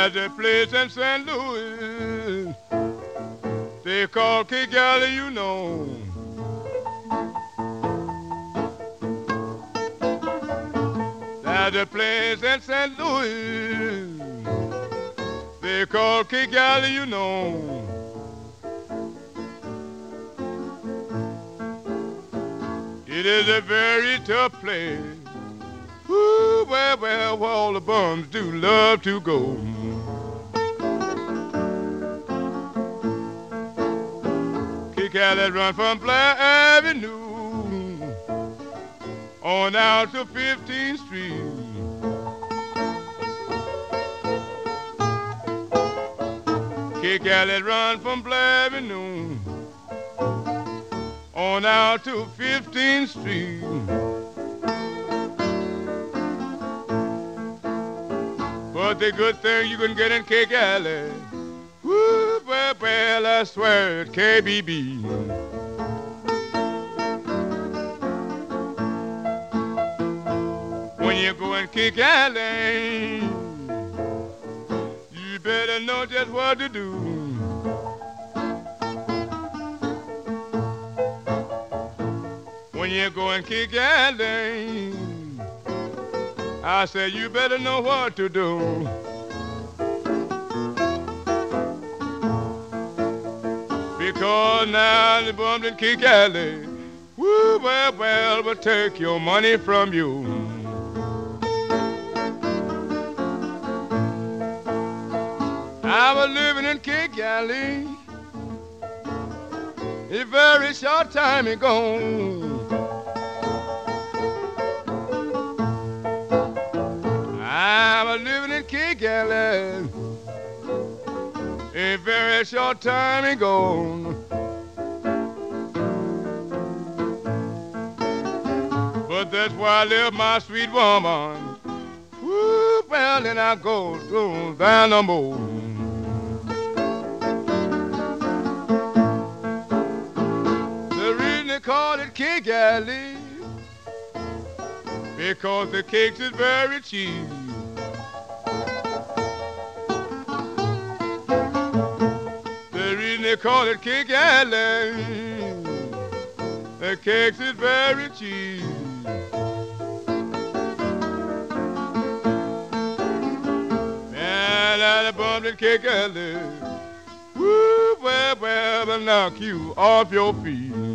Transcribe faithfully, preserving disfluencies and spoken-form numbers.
There's a place in Saint Louis they call Kick Alley, you know. There's a place in Saint Louis they call Kick Alley, you know. It is a very tough place. Ooh, well, well, where all the bums do love to go. Kick Alley run from Blair Avenue on out to fifteenth Street. Kick Alley run from Blair Avenue on out to fifteenth Street. But the good thing you can get in Kick Alley, woo, well, well, I swear it, K B B. When you go in Kick Alley, you better know just what to do. When you go in Kick Alley, I say you better know what to do. Because now the bums in Kick Alley, woo, well, well, will take your money from you. I was living in Kick Alley a very short time ago. I was living in Kick Alley a very short time ago. But that's where I live, my sweet woman. Woo, well, then I go to down the road. The reason they call it Kick Alley because the cakes is very cheap. The reason they call it Kick Alley, the cakes is very cheap. And I the bums in Kick Alley, woo, well, well, will knock you off your feet.